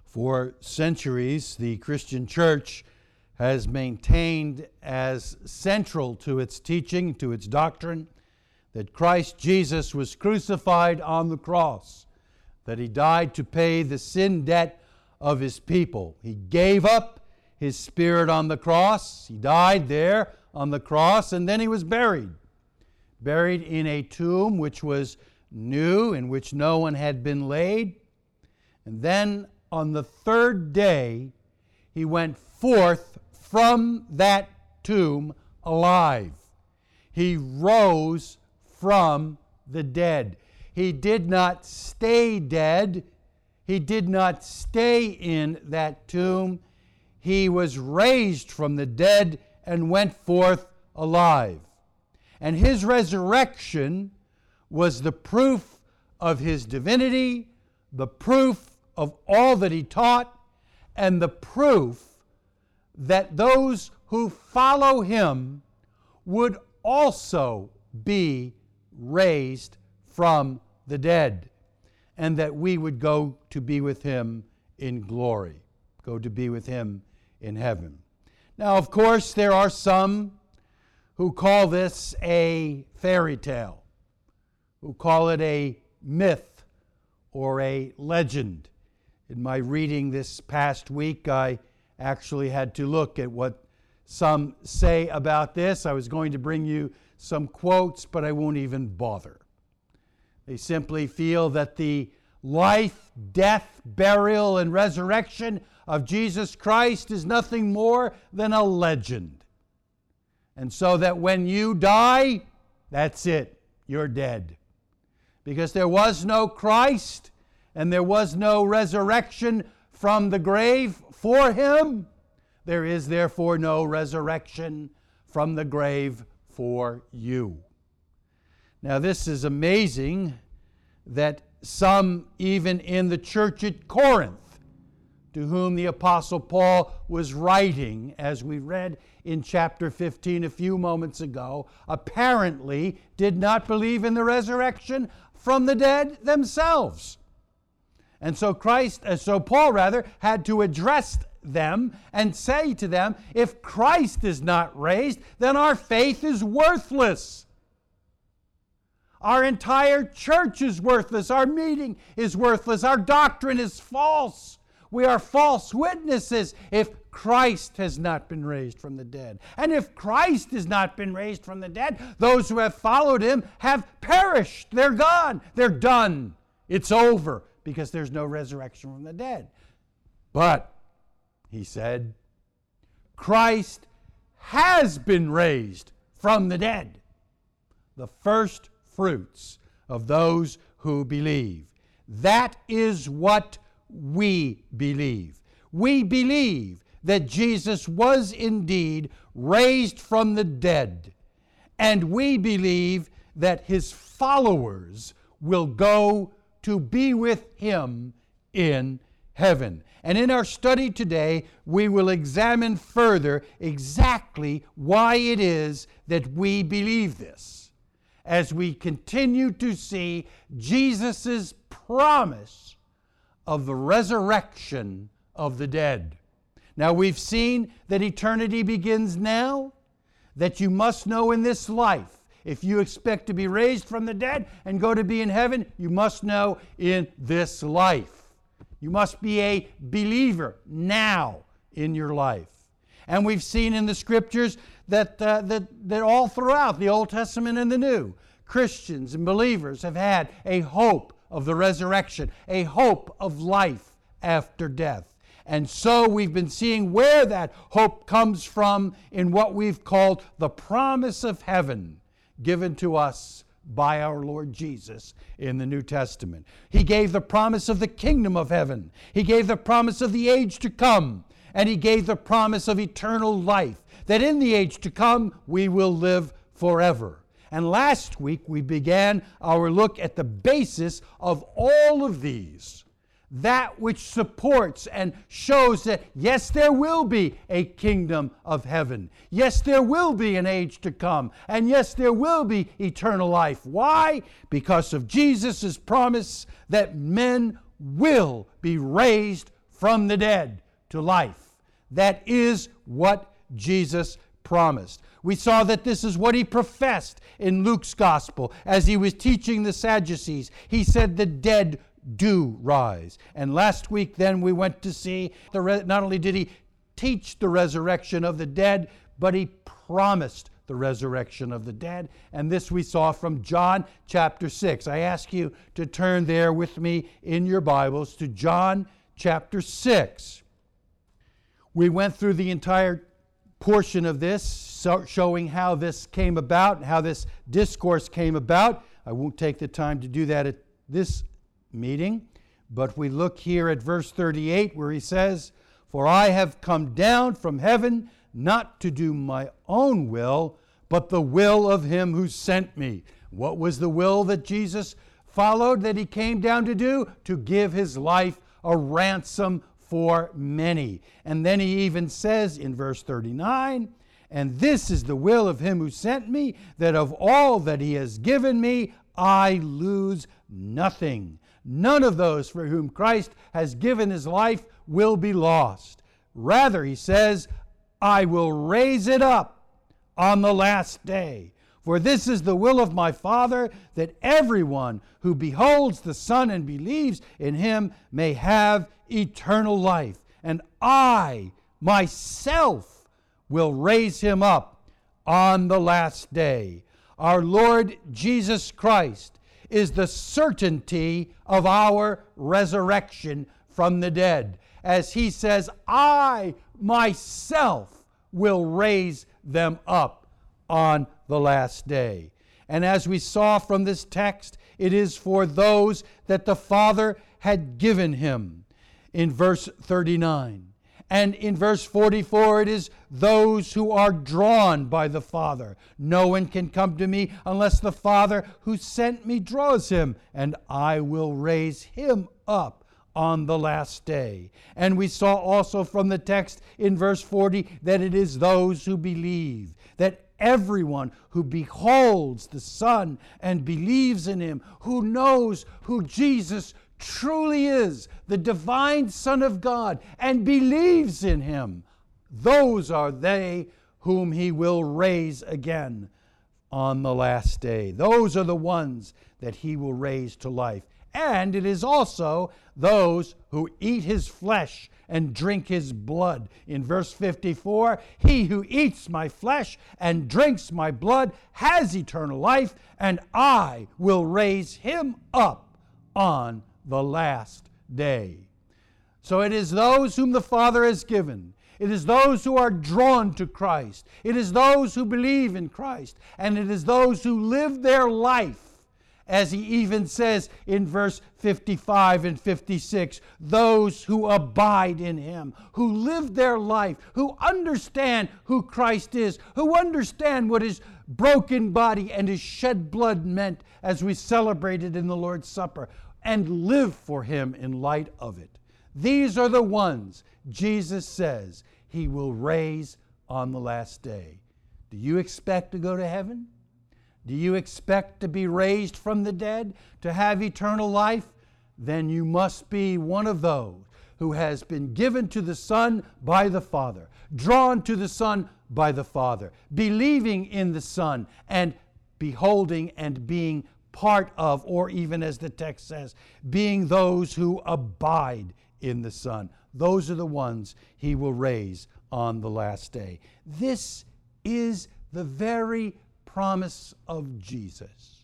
For centuries, the Christian church has maintained as central to its teaching, to its doctrine, that Christ Jesus was crucified on the cross, that he died to pay the sin debt of his people. He gave up his spirit on the cross. He died there on the cross, and then he was buried. Buried in a tomb which was new, in which no one had been laid. And then on the third day, he went forth from that tomb alive. He rose from the dead. He did not stay dead. He did not stay in that tomb. He was raised from the dead and went forth alive. And his resurrection was the proof of his divinity, the proof of all that he taught, and the proof that those who follow him would also be raised from the dead, and that we would go to be with him in glory, go to be with him in heaven. Now, of course, there are some who call this a fairy tale, who call it a myth or a legend. In my reading this past week, I actually had to look at what some say about this. I was going to bring you some quotes, but I won't even bother. They simply feel that the life, death, burial, and resurrection of Jesus Christ is nothing more than a legend. And so that when you die, that's it. You're dead. Because there was no Christ, and there was no resurrection from the grave for him, there is therefore no resurrection from the grave for you. Now, this is amazing that some, even in the church at Corinth, to whom the Apostle Paul was writing, as we read in chapter 15 a few moments ago, apparently did not believe in the resurrection from the dead themselves. And so Paul had to address them and say to them, if Christ is not raised, then our faith is worthless. Our entire church is worthless. Our meeting is worthless. Our doctrine is false. We are false witnesses if Christ has not been raised from the dead. And if Christ has not been raised from the dead, those who have followed him have perished. They're gone. They're done. It's over because there's no resurrection from the dead. But, he said, Christ has been raised from the dead, the first fruits of those who believe. That is what we believe. We believe that Jesus was indeed raised from the dead, and we believe that his followers will go to be with him in heaven. And in our study today, we will examine further exactly why it is that we believe this, as we continue to see Jesus' promise of the resurrection of the dead. Now, we've seen that eternity begins now, that you must know in this life. If you expect to be raised from the dead and go to be in heaven, you must know in this life. You must be a believer now in your life. And we've seen in the Scriptures that all throughout the Old Testament and the New, Christians and believers have had a hope of the resurrection, a hope of life after death. And so we've been seeing where that hope comes from in what we've called the promise of heaven given to us by our Lord Jesus in the New Testament. He gave the promise of the kingdom of heaven. He gave the promise of the age to come. And he gave the promise of eternal life, that in the age to come we will live forever. And last week we began our look at the basis of all of these, that which supports and shows that, yes, there will be a kingdom of heaven. Yes, there will be an age to come. And yes, there will be eternal life. Why? Because of Jesus' promise that men will be raised from the dead to life. That is what Jesus promised. We saw that this is what he professed in Luke's gospel as he was teaching the Sadducees. He said the dead do rise. And last week then we went to see, not only did he teach the resurrection of the dead, but he promised the resurrection of the dead. And this we saw from John chapter 6. I ask you to turn there with me in your Bibles to John chapter 6. We went through the entire portion of this, showing how this came about and how this discourse came about. I won't take the time to do that at this meeting, but we look here at verse 38 where he says, "For I have come down from heaven not to do my own will, but the will of him who sent me." What was the will that Jesus followed, that he came down to do? To give his life a ransom for many. And then he even says in verse 39, "And this is the will of him who sent me, that of all that he has given me, I lose nothing." None of those for whom Christ has given his life will be lost. Rather, he says, "I will raise it up on the last day. For this is the will of my Father, that everyone who beholds the Son and believes in him may have eternal life. And I myself will raise him up on the last day." Our Lord Jesus Christ is the certainty of our resurrection from the dead. As he says, "I myself will raise them up on the last day." And as we saw from this text, it is for those that the Father had given him in verse 39. And in verse 44, it is those who are drawn by the Father. "No one can come to me unless the Father who sent me draws him, and I will raise him up on the last day." And we saw also from the text in verse 40 that it is those who believe, that everyone who beholds the Son and believes in him, who knows who Jesus truly is, the divine Son of God, and believes in him, those are they whom he will raise again on the last day. Those are the ones that he will raise to life. And it is also those who eat his flesh and drink his blood. In verse 54, "He who eats my flesh and drinks my blood has eternal life, and I will raise him up on the last day." So it is those whom the Father has given. It is those who are drawn to Christ. It is those who believe in Christ. And it is those who live their life, as he even says in verse 55 and 56, those who abide in him, who live their life, who understand who Christ is, who understand what his broken body and his shed blood meant as we celebrated in the Lord's Supper, and live for him in light of it. These are the ones Jesus says he will raise on the last day. Do you expect to go to heaven? Do you expect to be raised from the dead, to have eternal life? Then you must be one of those who has been given to the Son by the Father, drawn to the Son by the Father, believing in the Son, and beholding and being part of, or even as the text says, being those who abide in the Son. Those are the ones he will raise on the last day. This is the very promise of Jesus.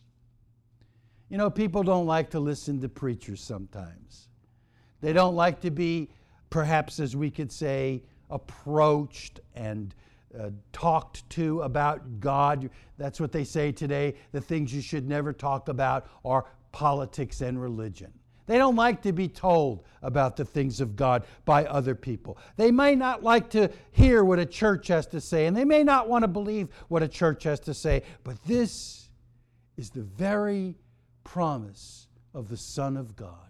You know, people don't like to listen to preachers sometimes. They don't like to be, perhaps as we could say, approached and talked to about God. That's what they say today. The things you should never talk about are politics and religion. They don't like to be told about the things of God by other people. They may not like to hear what a church has to say, and they may not want to believe what a church has to say, but this is the very promise of the Son of God.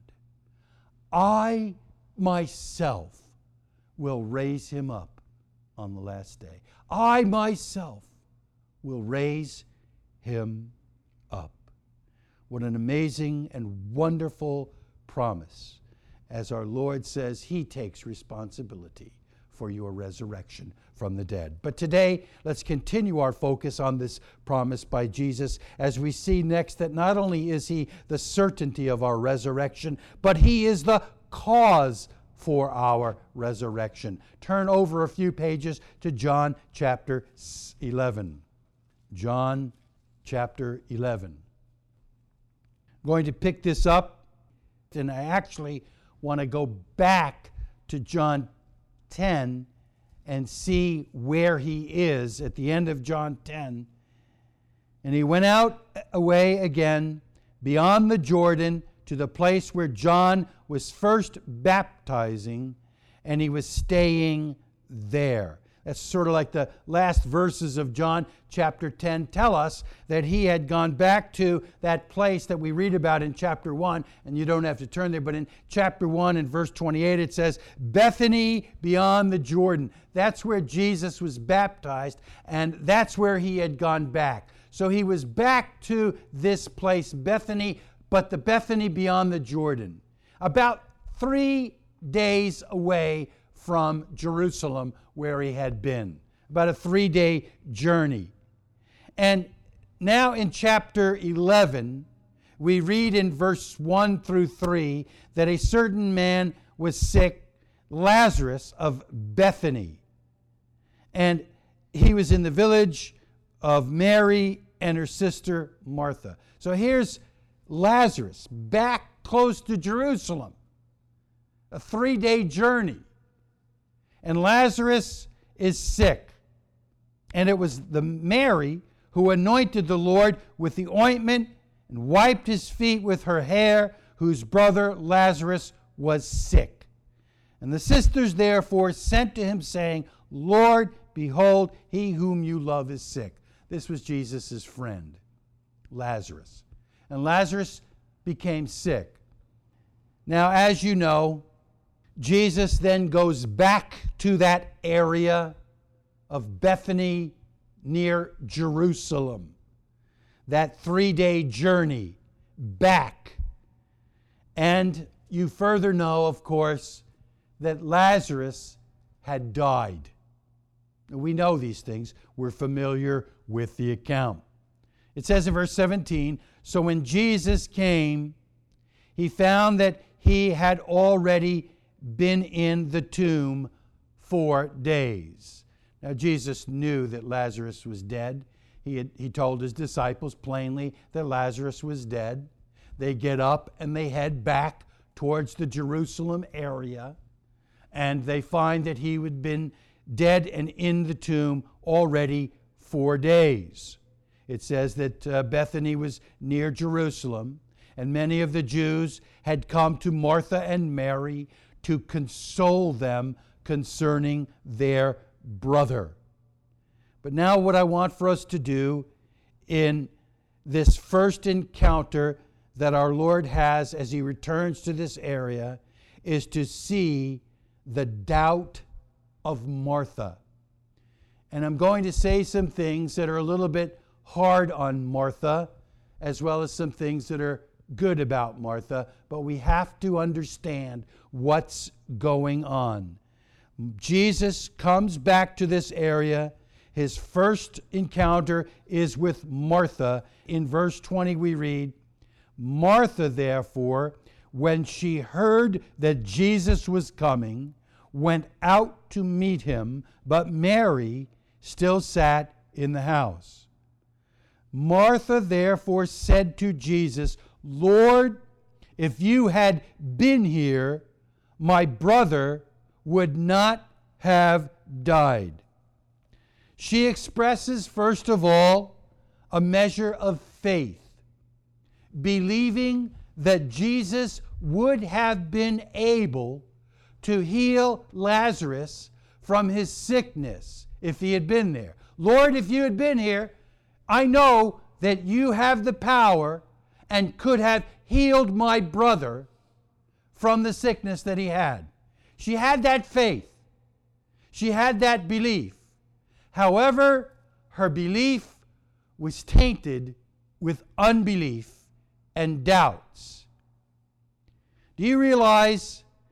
I myself will raise him up on the last day. I myself will raise him up. What an amazing and wonderful promise. as our Lord says He takes responsibility for your resurrection from the dead. But today, let's continue our focus on this promise by Jesus as we see next that not only is He the certainty of our resurrection, but He is the cause for our resurrection. Turn over a few pages to John chapter 11. John chapter 11. I'm going to pick this up, and I actually want to go back to John 10 and see where He is at the end of John 10. And He went out away again beyond the Jordan to the place where John was first baptizing, and He was staying there. That's sort of like the last verses of John chapter 10 tell us that He had gone back to that place that we read about in chapter 1, and you don't have to turn there, but in chapter 1 and verse 28 it says, Bethany beyond the Jordan. That's where Jesus was baptized, and that's where He had gone back. So He was back to this place, Bethany, but the Bethany beyond the Jordan, about 3 days away from Jerusalem where He had been, about a 3-day journey. And now in chapter 11, we read in verse 1 through 3 that a certain man was sick, Lazarus of Bethany. And he was in the village of Mary and her sister Martha. So here's Lazarus back close to Jerusalem, a 3-day journey. And Lazarus is sick. And it was the Mary who anointed the Lord with the ointment and wiped His feet with her hair, whose brother Lazarus was sick. And the sisters therefore sent to Him, saying, Lord, behold, he whom you love is sick. This was Jesus' friend, Lazarus. And Lazarus became sick. Now, as you know, Jesus then goes back to that area of Bethany near Jerusalem. That 3-day journey back. And you further know, of course, that Lazarus had died. We know these things. We're familiar with the account. It says in verse 17, so when Jesus came, He found that he had already been in the tomb 4 days. Now Jesus knew that Lazarus was dead. He told His disciples plainly that Lazarus was dead. They get up and they head back towards the Jerusalem area, and they find that he had been dead and in the tomb already 4 days. It says that Bethany was near Jerusalem, and many of the Jews had come to Martha and Mary to console them concerning their brother. But now what I want for us to do in this first encounter that our Lord has as He returns to this area is to see the doubt of Martha. And I'm going to say some things that are a little bit hard on Martha, as well as some things that are good about Martha, but we have to understand what's going on. Jesus comes back to this area. His first encounter is with Martha. In verse 20 we read, Martha, therefore, when she heard that Jesus was coming, went out to meet Him, but Mary still sat in the house. Martha therefore said to Jesus, Lord, if you had been here, my brother would not have died. She expresses, first of all, a measure of faith, believing that Jesus would have been able to heal Lazarus from his sickness if he had been there. Lord, if you had been here, I know that you have the power and could have healed my brother from the sickness that he had. She had that faith. She had that belief. However, her belief was tainted with unbelief and doubts. Do you realize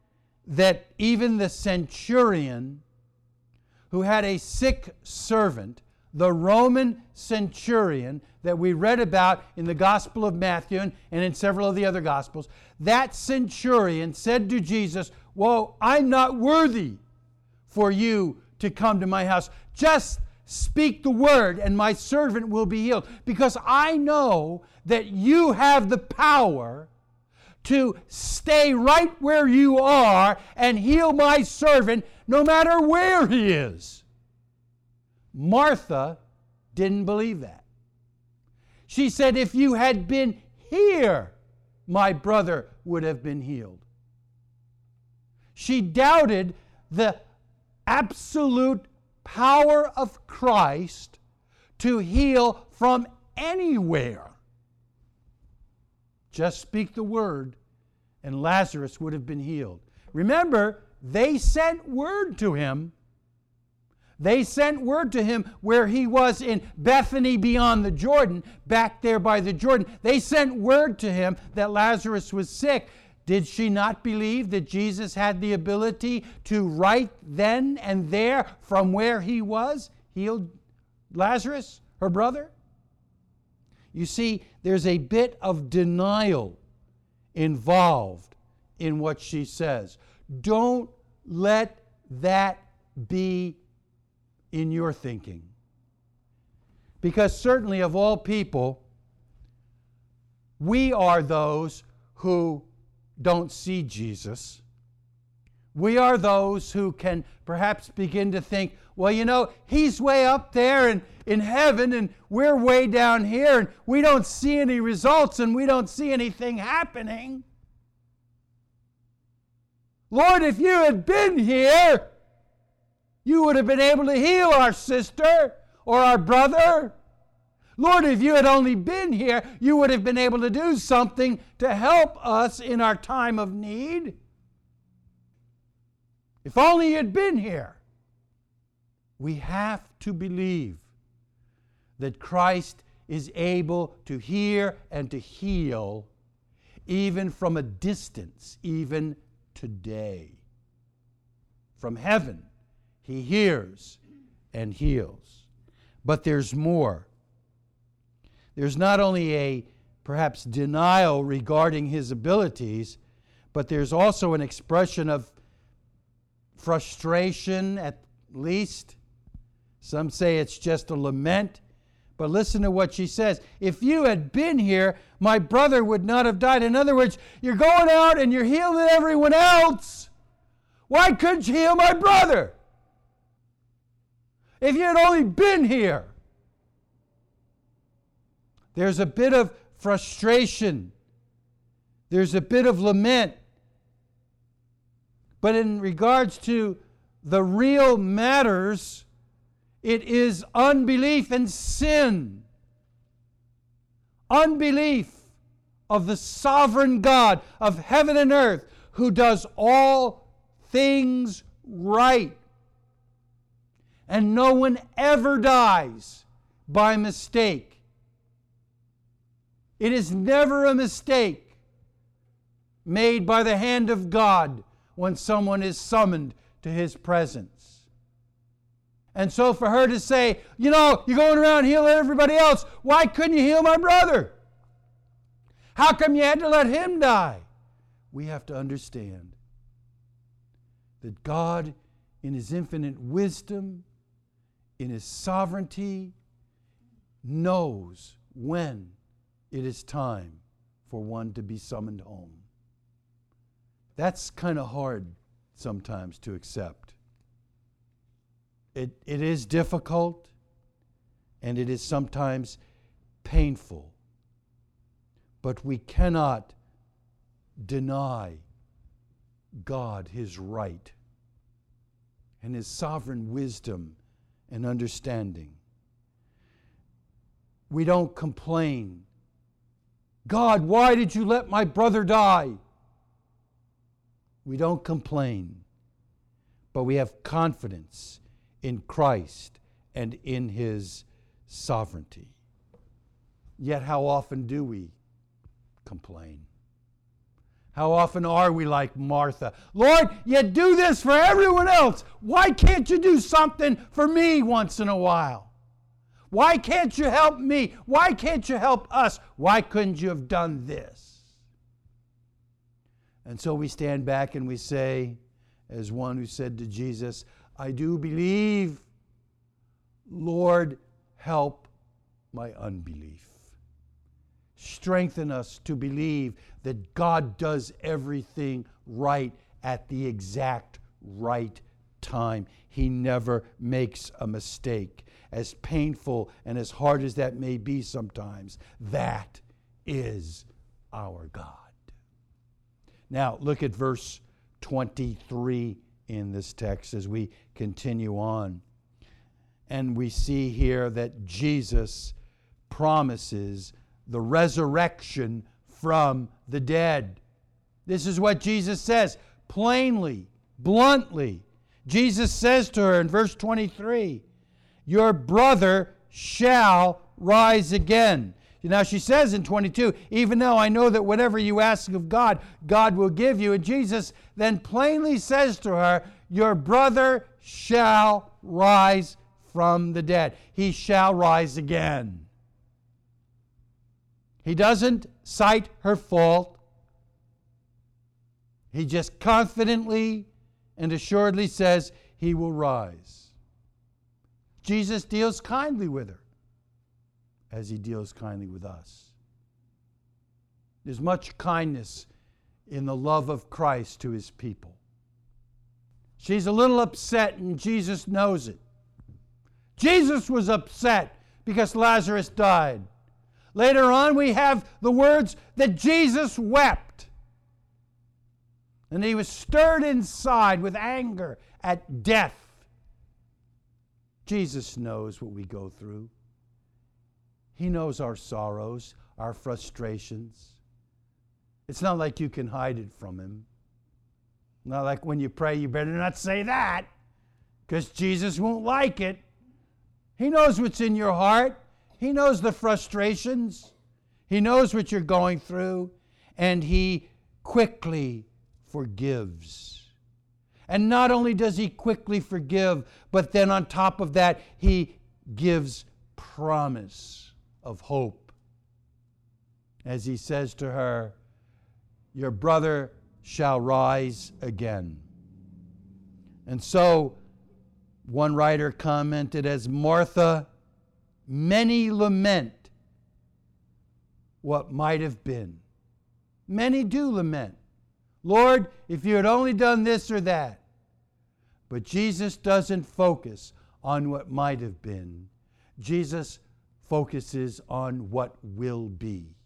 that even the centurion who had a sick servant, the Roman centurion that we read about in the Gospel of Matthew and in several of the other Gospels, that centurion said to Jesus, "Well, I'm not worthy for you to come to my house. Just speak the word and my servant will be healed, because I know that you have the power to stay right where you are and heal my servant no matter where he is." Martha didn't believe that. She said, "If you had been here, my brother would have been healed." She doubted the absolute power of Christ to heal from anywhere. Just speak the word, and Lazarus would have been healed. Remember, they sent word to him. They sent word to him where he was in Bethany beyond the Jordan, back there by the Jordan. They sent word to him that Lazarus was sick. Did she not believe that Jesus had the ability to right then and there from where he was heal Lazarus, her brother? You see, there's a bit of denial involved in what she says. Don't let that be in your thinking. Because certainly of all people, we are those who don't see Jesus. We are those who can perhaps begin to think, well, you know, he's way up there in heaven and we're way down here and we don't see any results and we don't see anything happening. Lord, if you had been here, you would have been able to heal our sister or our brother. Lord, if you had only been here, you would have been able to do something to help us in our time of need. If only you had been here. We have to believe that Christ is able to hear and to heal even from a distance, even today. From heaven, he hears and heals. But there's more. There's not only a perhaps denial regarding his abilities, but there's also an expression of frustration, at least. Some say it's just a lament. But listen to what she says. If you had been here, my brother would not have died. In other words, you're going out and you're healing everyone else. Why couldn't you heal my brother? If you had only been here. There's a bit of frustration. There's a bit of lament. But in regards to the real matters, it is unbelief and sin. Unbelief of the sovereign God of heaven and earth who does all things right. And no one ever dies by mistake. It is never a mistake made by the hand of God when someone is summoned to his presence. And so for her to say, you know, you're going around healing everybody else, why couldn't you heal my brother? How come you had to let him die? We have to understand that God, in his infinite wisdom, in his sovereignty, knows when it is time for one to be summoned home. That's kind of hard sometimes to accept. It is difficult and it is sometimes painful. But we cannot deny God his right and his sovereign wisdom and understanding. We don't complain. God, why did you let my brother die? We don't complain, but we have confidence in Christ and in his sovereignty. Yet how often do we complain? How often are we like Martha? Lord, you do this for everyone else. Why can't you do something for me once in a while? Why can't you help me? Why can't you help us? Why couldn't you have done this? And so we stand back and we say, as one who said to Jesus, I do believe, Lord, help my unbelief. Strengthen us to believe that God does everything right at the exact right time. He never makes a mistake. As painful and as hard as that may be sometimes, that is our God. Now, look at verse 23 in this text as we continue on. And we see here that Jesus promises the resurrection from the dead. This is what Jesus says plainly, bluntly. Jesus says to her in verse 23, your brother shall rise again. Now she says in 22, even though I know that whatever you ask of God, God will give you. And Jesus then plainly says to her, your brother shall rise from the dead. He shall rise again. He doesn't cite her fault. He just confidently and assuredly says he will rise. Jesus deals kindly with her as he deals kindly with us. There's much kindness in the love of Christ to his people. She's a little upset and Jesus knows it. Jesus was upset because Lazarus died. Later on, we have the words that Jesus wept. And he was stirred inside with anger at death. Jesus knows what we go through. He knows our sorrows, our frustrations. It's not like you can hide it from him. Not like when you pray, you better not say that, because Jesus won't like it. He knows what's in your heart. He knows the frustrations. He knows what you're going through, and he quickly forgives. And not only does he quickly forgive, but then on top of that, he gives promise of hope. As he says to her, your brother shall rise again. And so, one writer commented, as Martha, many lament what might have been. Many do lament. Lord, if you had only done this or that. But Jesus doesn't focus on what might have been. Jesus focuses on what will be.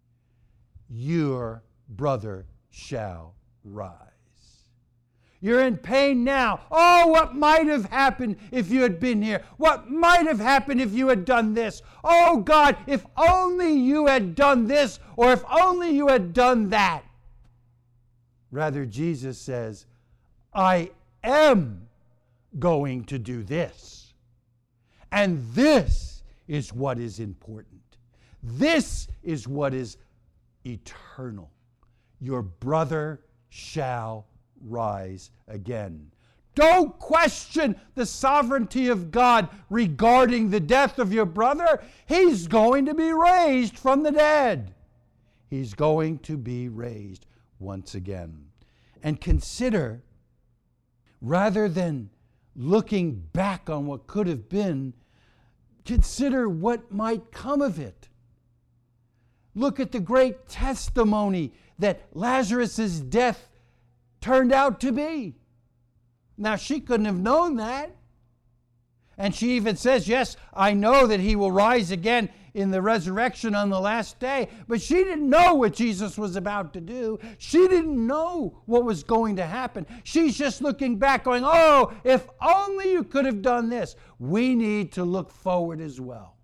Your brother shall rise. You're in pain now. Oh, what might have happened if you had been here? What might have happened if you had done this? Oh, God, if only you had done this, or if only you had done that. Rather, Jesus says, I am going to do this. And this is what is important. This is what is eternal. Your brother shall rise again. Don't question the sovereignty of God regarding the death of your brother. He's going to be raised from the dead. He's going to be raised once again. And consider, rather than looking back on what could have been, consider what might come of it. Look at the great testimony that Lazarus' death turned out to be. Now, she couldn't have known that. And she even says, yes, I know that he will rise again in the resurrection on the last day. But she didn't know what Jesus was about to do. She didn't know what was going to happen. She's just looking back going, oh, if only you could have done this. We need to look forward as well.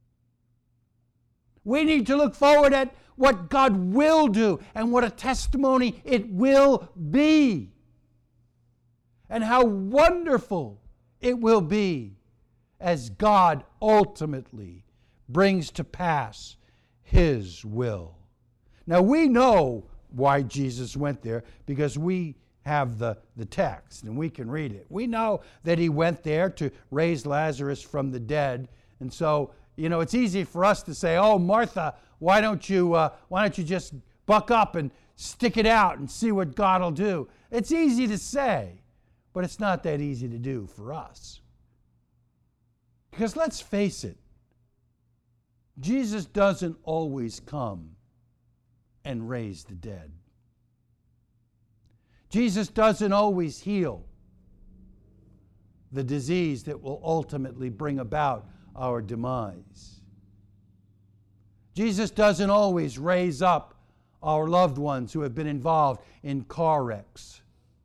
We need to look forward at what God will do and what a testimony it will be. And how wonderful it will be as God ultimately brings to pass His will. Now we know why Jesus went there because we have the text and we can read it. We know that he went there to raise Lazarus from the dead. And so, it's easy for us to say, oh, Martha, why don't you just buck up and stick it out and see what God will do? It's easy to say, but it's not that easy to do for us. Because let's face it, Jesus doesn't always come and raise the dead. Jesus doesn't always heal the disease that will ultimately bring about our demise. Jesus doesn't always raise up our loved ones who have been involved in car wrecks.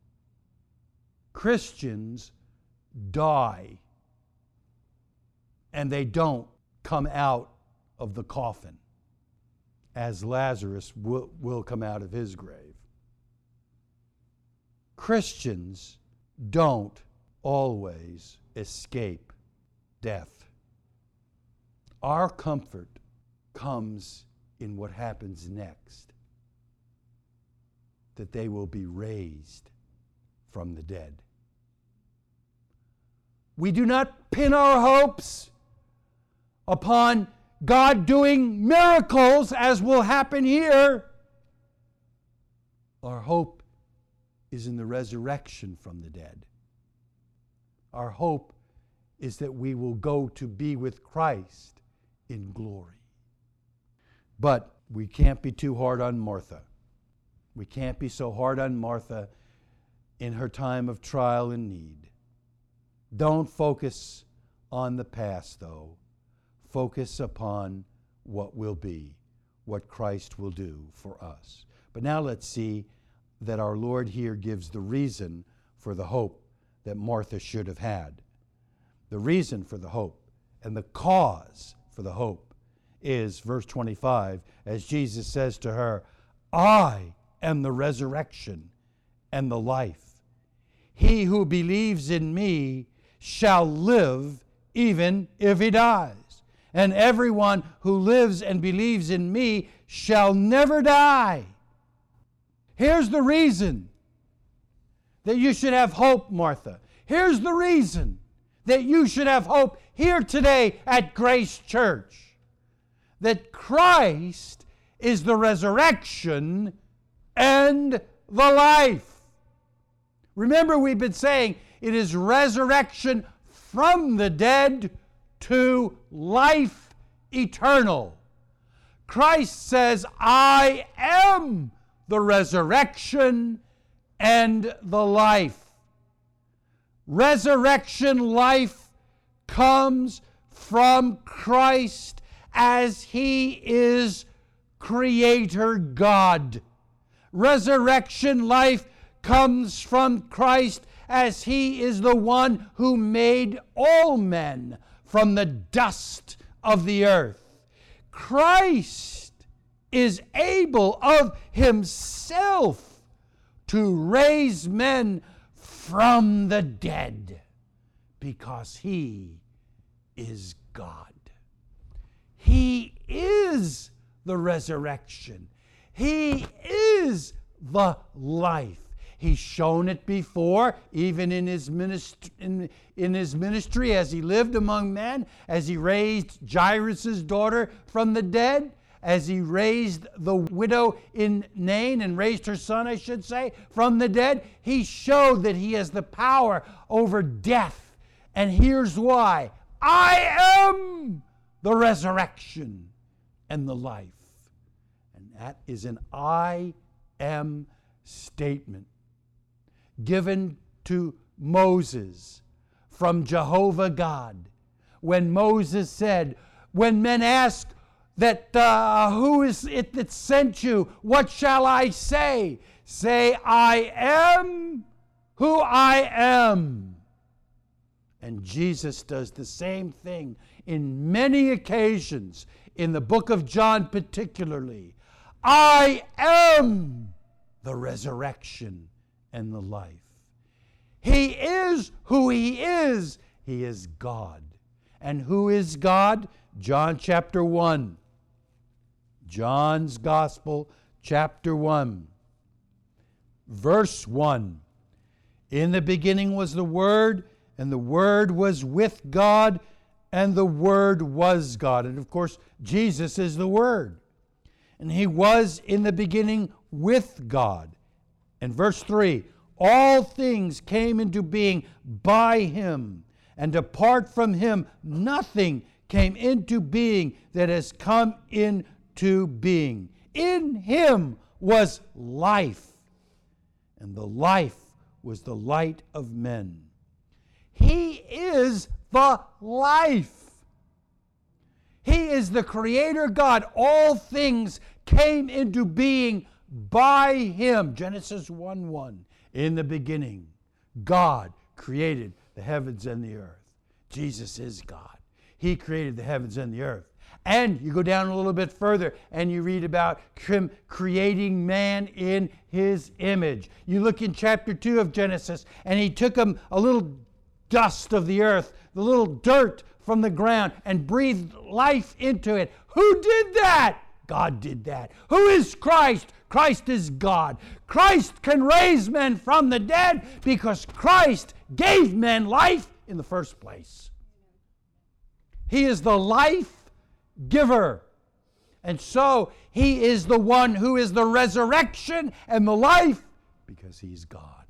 Christians die, and they don't come out of the coffin, as Lazarus will come out of his grave. Christians don't always escape death. Our comfort comes in what happens next, that they will be raised from the dead. We do not pin our hopes upon God doing miracles as will happen here. Our hope is in the resurrection from the dead. Our hope is that we will go to be with Christ in glory. But we can't be too hard on Martha. We can't be so hard on Martha in her time of trial and need. Don't focus on the past, though. Focus upon what will be, what Christ will do for us. But now let's see that our Lord here gives the reason for the hope that Martha should have had. The reason for the hope and the cause for the hope is verse 25, as Jesus says to her, I am the resurrection and the life. He who believes in me shall live even if he dies. And everyone who lives and believes in me shall never die. Here's the reason that you should have hope, Martha. Here's the reason that you should have hope here today at Grace Church. That Christ is the resurrection and the life. Remember, we've been saying it is resurrection from the dead to life eternal. Christ says, I am the resurrection and the life. Resurrection life comes from Christ as He is Creator God. Resurrection life comes from Christ as He is the one who made all men from the dust of the earth. Christ is able of Himself to raise men from the dead because He is God. He is the resurrection. He is the life. He's shown it before, even in his ministry, as he lived among men, as he raised Jairus' daughter from the dead, as he raised the widow in Nain and raised her son, I should say, from the dead. He showed that he has the power over death. And here's why. I am the resurrection and the life. And that is an I am statement given to Moses from Jehovah God. When Moses said, when men ask that who is it that sent you, what shall I say? Say, I am who I am. And Jesus does the same thing in many occasions, in the book of John particularly. I am the resurrection and the life. He is who He is. He is God. And who is God? John chapter 1. John's Gospel, chapter 1. verse 1. In the beginning was the Word, and the Word was with God, and the Word was God. And of course, Jesus is the Word. And He was in the beginning with God. And verse 3, all things came into being by Him, and apart from Him, nothing came into being that has come into being. In Him was life, and the life was the light of men. He is the life. He is the Creator God. All things came into being by Him. Genesis 1:1. In the beginning, God created the heavens and the earth. Jesus is God. He created the heavens and the earth. And you go down a little bit further and you read about Him creating man in His image. You look in chapter 2 of Genesis, and He took him a little dust of the earth, the little dirt from the ground, and breathed life into it. Who did that? God did that. Who is Christ? Christ is God. Christ can raise men from the dead because Christ gave men life in the first place. He is the life giver. And so He is the one who is the resurrection and the life because He's God.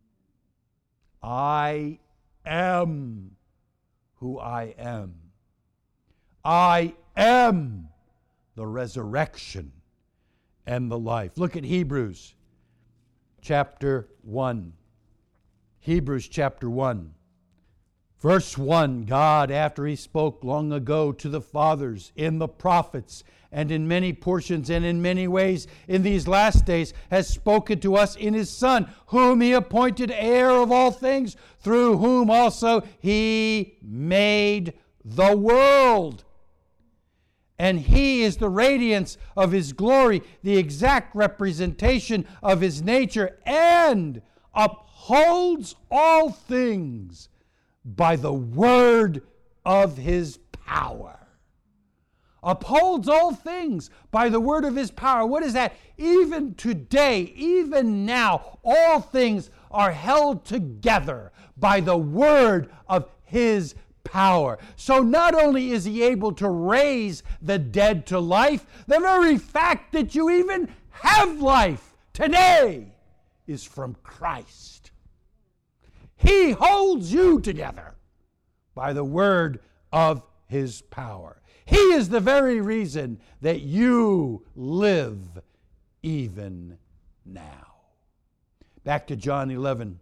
I am who I am. I am the resurrection and the life. Look at Hebrews chapter 1. Hebrews chapter 1. Verse 1, God, after He spoke long ago to the fathers in the prophets and in many portions and in many ways in these last days, has spoken to us in His Son, whom He appointed heir of all things, through whom also He made the world. And He is the radiance of His glory, the exact representation of His nature, and upholds all things by the word of His power. Upholds all things by the word of His power. What is that? Even today, even now, all things are held together by the word of His power. So not only is He able to raise the dead to life, the very fact that you even have life today is from Christ. He holds you together by the word of His power. He is the very reason that you live even now. Back to John 11.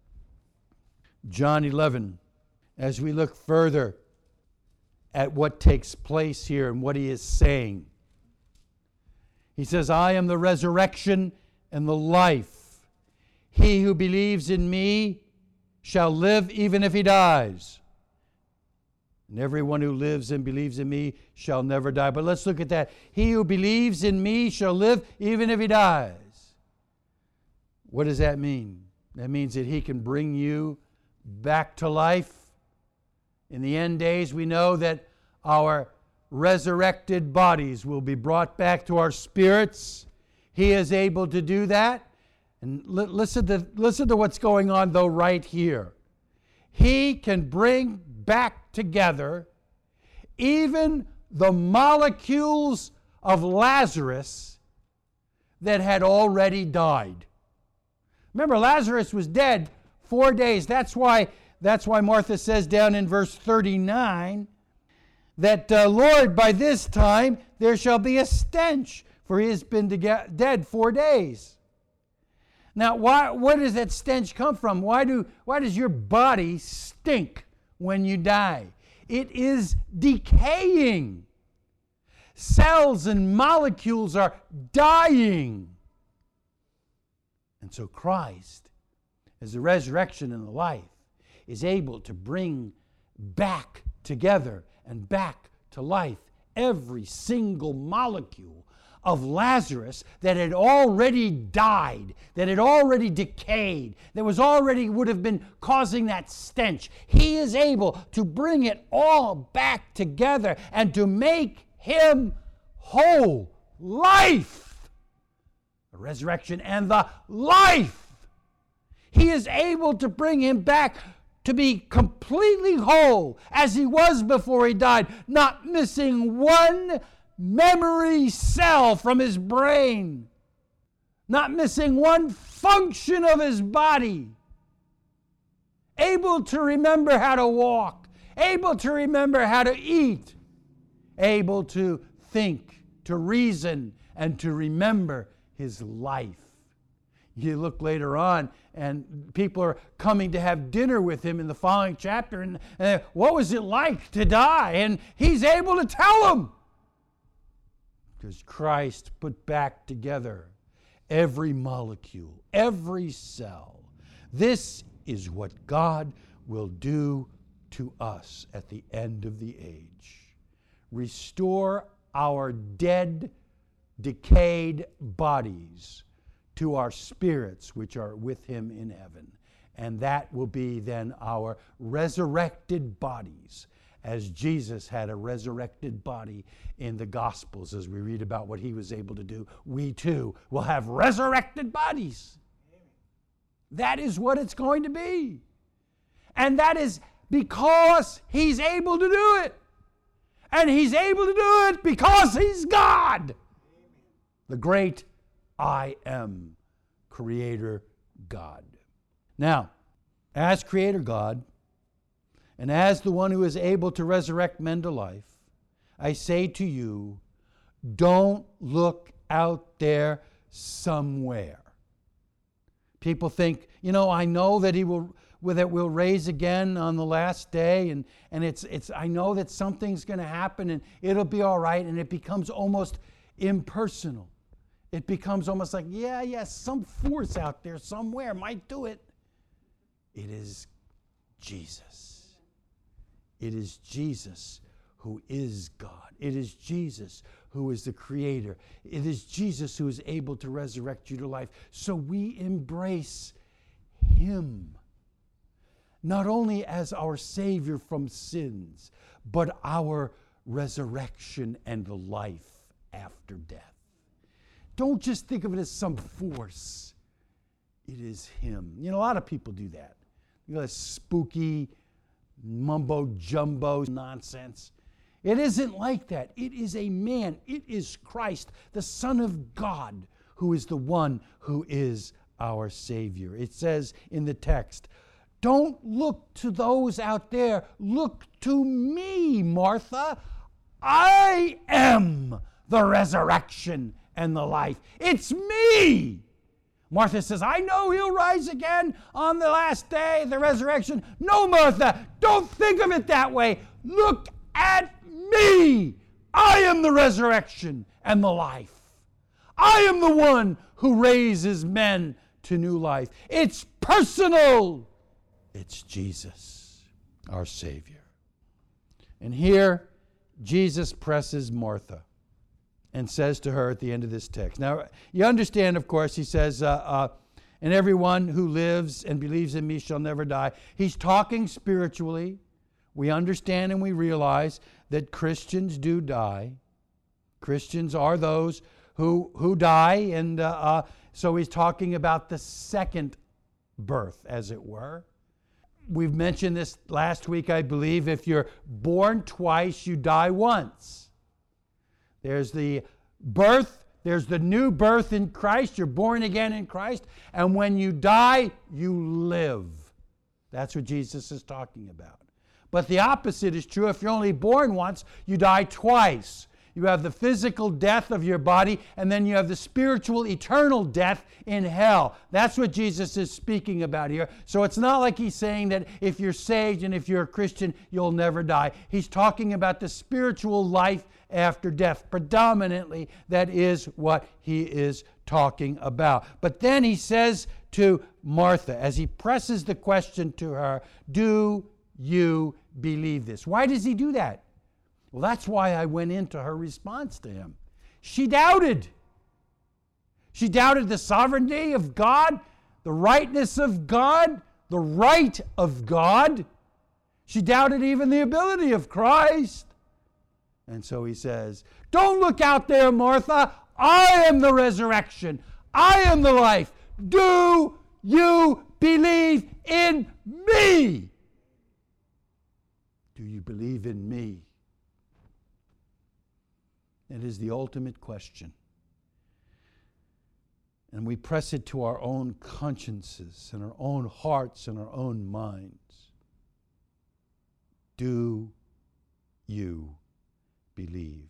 John 11, as we look further at what takes place here and what He is saying. He says, I am the resurrection and the life. He who believes in Me shall live even if he dies. And everyone who lives and believes in Me shall never die. But let's look at that. He who believes in Me shall live even if he dies. What does that mean? That means that He can bring you back to life. In the end days, we know that our resurrected bodies will be brought back to our spirits. He is able to do that. And listen to what's going on, though, right here. He can bring back together even the molecules of Lazarus that had already died. Remember, Lazarus was dead 4 days. That's why Martha says down in verse 39 that, Lord, by this time there shall be a stench, for he has been dead 4 days. Now, where does that stench come from? Why does your body stink when you die? It is decaying. Cells and molecules are dying. And so Christ, as the resurrection and the life, is able to bring back together and back to life every single molecule of Lazarus that had already died, that had already decayed, that would have been causing that stench. He is able to bring it all back together and to make him whole. Life! The resurrection and the life He is able to bring him back to be completely whole as he was before he died, not missing one memory cell from his brain, not missing one function of his body, able to remember how to walk, able to remember how to eat, able to think, to reason, and to remember his life. You look later on, and people are coming to have dinner with him in the following chapter, and what was it like to die? And he's able to tell them. Because Christ put back together every molecule, every cell. This is what God will do to us at the end of the age. Restore our dead, decayed bodies to our spirits which are with him in heaven. And that will be then our resurrected bodies, as Jesus had a resurrected body in the Gospels, as we read about what he was able to do. We too will have resurrected bodies. That is what it's going to be. And that is because he's able to do it. And he's able to do it because he's God. The great I am, Creator God. Now, as Creator God, and as the one who is able to resurrect men to life, I say to you, don't look out there somewhere. People think, I know that we'll raise again on the last day, and I know that something's going to happen and it'll be all right, and it becomes almost impersonal. It becomes almost like, some force out there somewhere might do it. It is Jesus. It is Jesus who is God. It is Jesus who is the Creator. It is Jesus who is able to resurrect you to life. So we embrace him, not only as our Savior from sins, but our resurrection and life after death. Don't just think of it as some force. It is him. A lot of people do that. That spooky mumbo-jumbo nonsense. It isn't like that. It is a man. It is Christ, the Son of God, who is the one who is our Savior. It says in the text, don't look to those out there. Look to me, Martha. I am the resurrection and the life. It's me. Martha says, I know he'll rise again on the last day, the resurrection. No, Martha, don't think of it that way. Look at me. I am the resurrection and the life. I am the one who raises men to new life. It's personal. It's Jesus, our Savior. And here, Jesus presses Martha and says to her at the end of this text. Now, you understand, of course, he says, and everyone who lives and believes in me shall never die. He's talking spiritually. We understand and we realize that Christians do die. Christians are those who die, and so he's talking about the second birth, as it were. We've mentioned this last week, I believe. If you're born twice, you die once. There's the birth, there's the new birth in Christ. You're born again in Christ. And when you die, you live. That's what Jesus is talking about. But the opposite is true. If you're only born once, you die twice. You have the physical death of your body, and then you have the spiritual, eternal death in hell. That's what Jesus is speaking about here. So it's not like he's saying that if you're saved and if you're a Christian, you'll never die. He's talking about the spiritual life after death. Predominantly, that is what he is talking about. But then he says to Martha, as he presses the question to her, do you believe this? Why does he do that? Well, that's why I went into her response to him. She doubted. She doubted the sovereignty of God, the rightness of God, the right of God. She doubted even the ability of Christ. And so he says, don't look out there, Martha. I am the resurrection. I am the life. Do you believe in me? Do you believe in me? It is the ultimate question. And we press it to our own consciences and our own hearts and our own minds. Do you believe?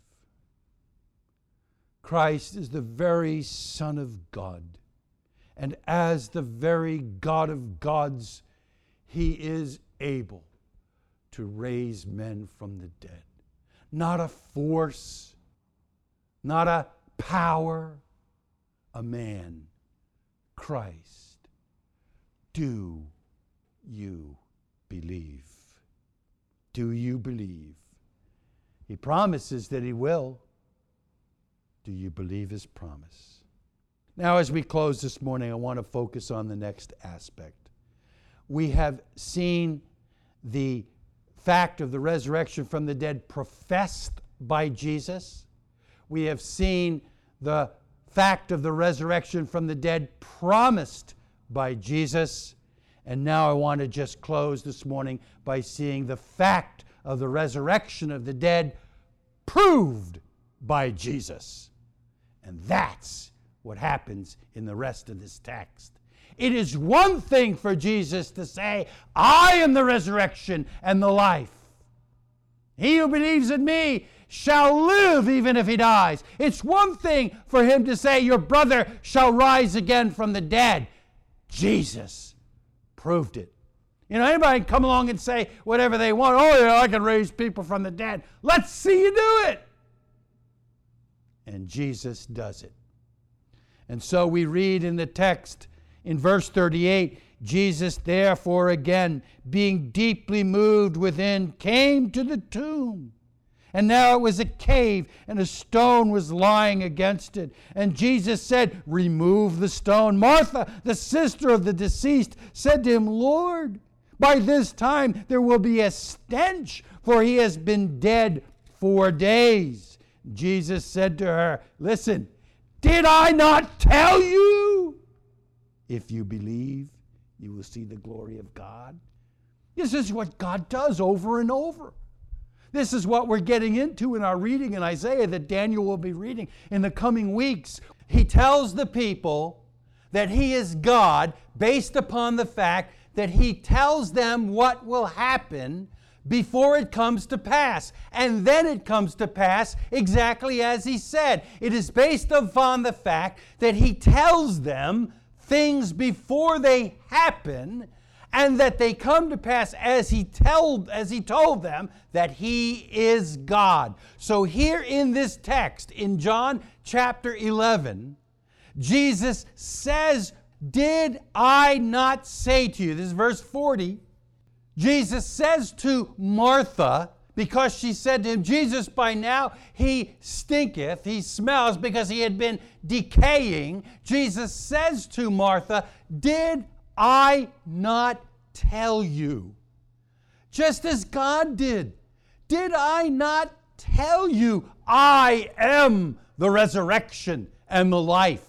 Christ is the very Son of God. And as the very God of gods, he is able to raise men from the dead. Not a force, not a power, a man, Christ. Do you believe? Do you believe? He promises that he will. Do you believe his promise? Now, as we close this morning, I want to focus on the next aspect. We have seen the fact of the resurrection from the dead professed by Jesus. We have seen the fact of the resurrection from the dead promised by Jesus. And now I want to just close this morning by seeing the fact of the resurrection of the dead proved by Jesus. And that's what happens in the rest of this text. It is one thing for Jesus to say, I am the resurrection and the life. He who believes in me shall live even if he dies. It's one thing for him to say, your brother shall rise again from the dead. Jesus proved it. You know, anybody can come along and say whatever they want. Oh, yeah, I can raise people from the dead. Let's see you do it. And Jesus does it. And so we read in the text in verse 38, Jesus therefore again, being deeply moved within, came to the tomb. And now it was a cave, and a stone was lying against it. And Jesus said, remove the stone. Martha, the sister of the deceased, said to him, Lord, by this time there will be a stench, for he has been dead 4 days. Jesus said to her, listen, did I not tell you? If you believe, you will see the glory of God. This is what God does over and over. This is what we're getting into in our reading in Isaiah that Daniel will be reading in the coming weeks. He tells the people that he is God based upon the fact that he tells them what will happen before it comes to pass. And then it comes to pass exactly as he said. It is based upon the fact that he tells them things before they happen, and that they come to pass as he told them that he is God. So here in this text, in John chapter 11, Jesus says, did I not say to you, this is verse 40, Jesus says to Martha, because she said to him, Jesus, by now he stinketh, he smells, because he had been decaying. Jesus says to Martha, did I not tell you? Just as God did. Did I not tell you I am the resurrection and the life?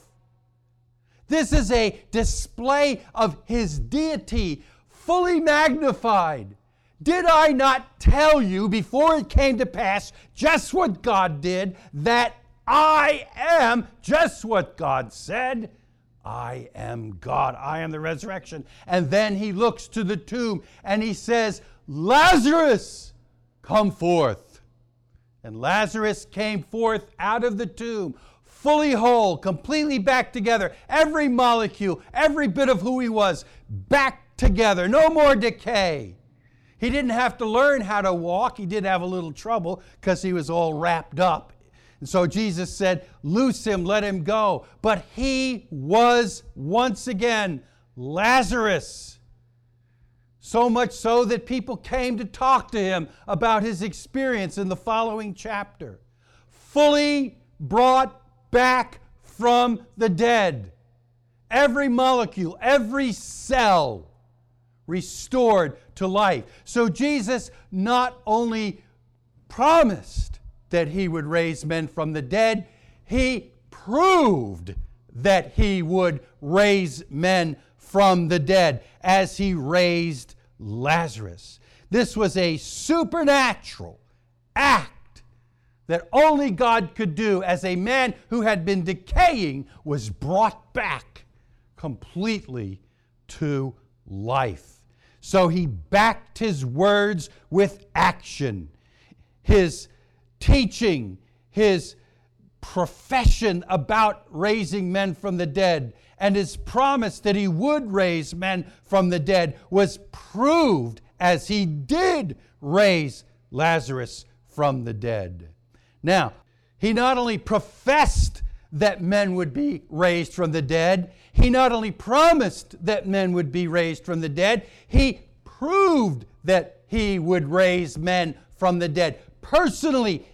This is a display of his deity, fully magnified. Did I not tell you before it came to pass just what God did, that I am just what God said? I am God. I am the resurrection. And then he looks to the tomb and he says, Lazarus, come forth. And Lazarus came forth out of the tomb, fully whole, completely back together. Every molecule, every bit of who he was, back together. No more decay. He didn't have to learn how to walk. He did have a little trouble because he was all wrapped up. And so Jesus said, loose him, let him go. But he was once again Lazarus. So much so that people came to talk to him about his experience in the following chapter. Fully brought back from the dead. Every molecule, every cell restored to life. So Jesus not only promised that he would raise men from the dead, he proved that he would raise men from the dead as he raised Lazarus. This was a supernatural act that only God could do, as a man who had been decaying was brought back completely to life. So he backed his words with action. His teaching, his profession about raising men from the dead, and his promise that he would raise men from the dead was proved as he did raise Lazarus from the dead. Now, he not only professed that men would be raised from the dead, he not only promised that men would be raised from the dead, he proved that he would raise men from the dead. Personally,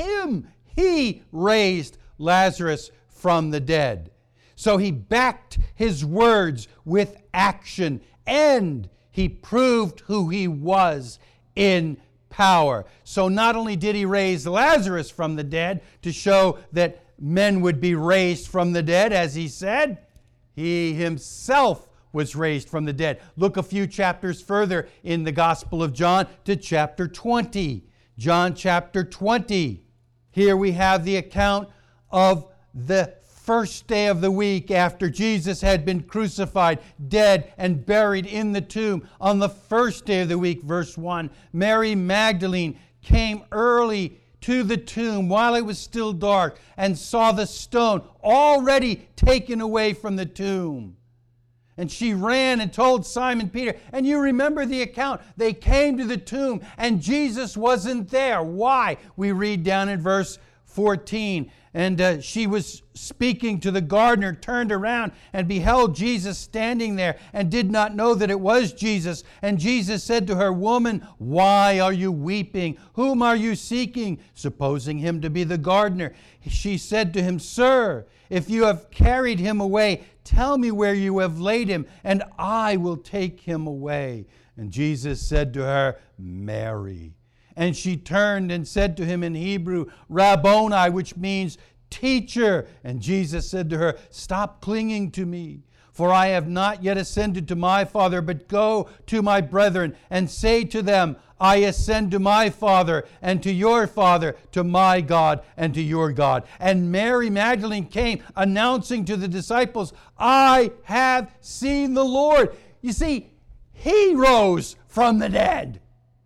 he raised Lazarus from the dead. So he backed his words with action, and he proved who he was in power. So not only did he raise Lazarus from the dead to show that men would be raised from the dead, as he said, he himself was raised from the dead. Look a few chapters further in the Gospel of John to chapter 20. John chapter 20. Here we have the account of the first day of the week after Jesus had been crucified, dead, and buried in the tomb. On the first day of the week, verse 1, Mary Magdalene came early to the tomb while it was still dark and saw the stone already taken away from the tomb. And she ran and told Simon Peter. And you remember the account. They came to the tomb and Jesus wasn't there. Why? We read down in verse 14. And she was speaking to the gardener, turned around and beheld Jesus standing there and did not know that it was Jesus. And Jesus said to her, "Woman, why are you weeping? Whom are you seeking?" Supposing him to be the gardener. She said to him, "Sir, if you have carried him away, tell me where you have laid him, and I will take him away." And Jesus said to her, "Mary." And she turned and said to him in Hebrew, "Rabboni," which means teacher. And Jesus said to her, "Stop clinging to me, for I have not yet ascended to my Father, but go to my brethren and say to them, I ascend to my Father and to your Father, to my God and to your God." And Mary Magdalene came, announcing to the disciples, "I have seen the Lord." You see, he rose from the dead.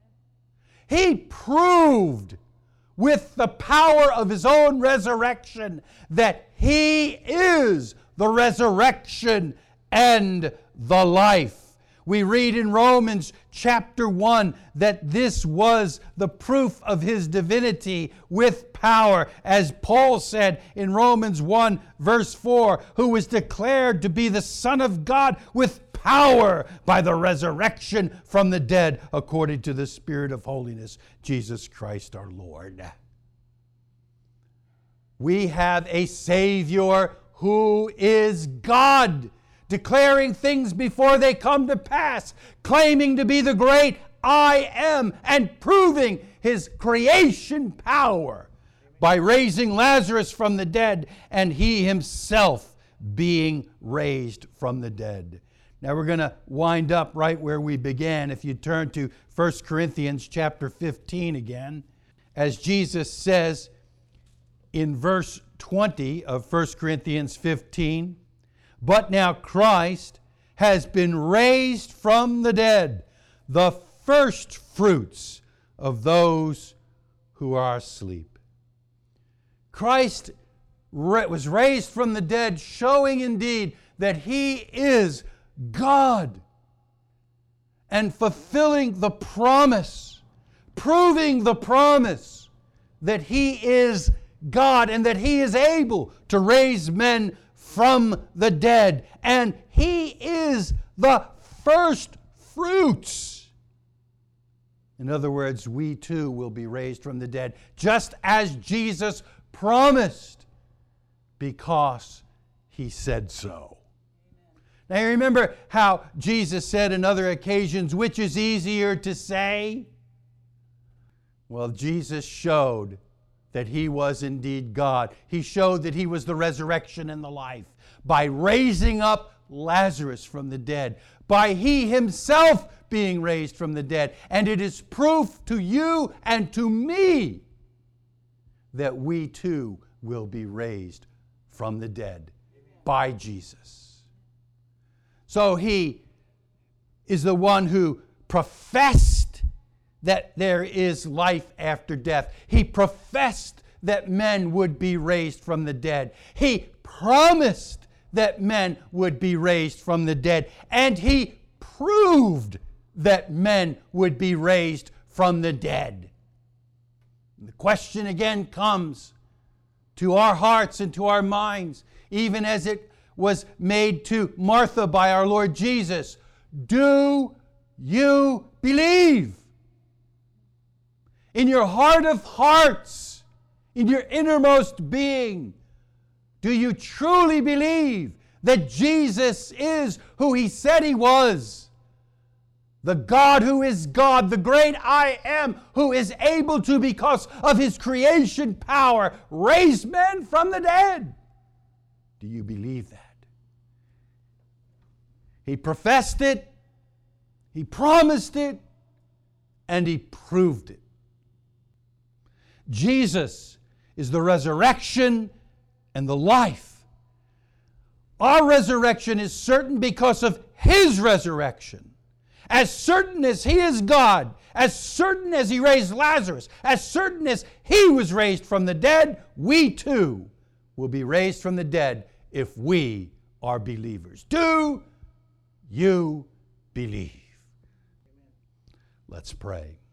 He proved with the power of his own resurrection that he is the resurrection and the life. We read in Romans chapter 1 that this was the proof of his divinity with power, as Paul said in Romans 1 verse 4, who was declared to be the Son of God with power by the resurrection from the dead according to the Spirit of holiness, Jesus Christ our Lord. We have a Savior who is God, declaring things before they come to pass, claiming to be the great I am, and proving his creation power by raising Lazarus from the dead and he himself being raised from the dead. Now we're going to wind up right where we began. If you turn to 1 Corinthians chapter 15 again, as Jesus says in verse 20 of 1 Corinthians 15, "But now Christ has been raised from the dead, the first fruits of those who are asleep." Christ was raised from the dead, showing indeed that he is God and fulfilling the promise, proving the promise that he is God and that he is able to raise men from the dead, and he is the first fruits. In other words, we too will be raised from the dead, just as Jesus promised, because he said so. Now you remember how Jesus said in other occasions, which is easier to say? Well, Jesus showed that he was indeed God. He showed that he was the resurrection and the life by raising up Lazarus from the dead, by He Himself being raised from the dead. And it is proof to you and to me that we too will be raised from the dead by Jesus. So He is the one who professed that there is life after death. He professed that men would be raised from the dead. He promised that men would be raised from the dead. And He proved that men would be raised from the dead. And the question again comes to our hearts and to our minds, even as it was made to Martha by our Lord Jesus. Do you believe? In your heart of hearts, in your innermost being, do you truly believe that Jesus is who He said He was? The God who is God, the great I Am, who is able to, because of His creation power, raise men from the dead. Do you believe that? He professed it, He promised it, and He proved it. Jesus is the resurrection and the life. Our resurrection is certain because of His resurrection. As certain as He is God, as certain as He raised Lazarus, as certain as He was raised from the dead, we too will be raised from the dead if we are believers. Do you believe? Let's pray.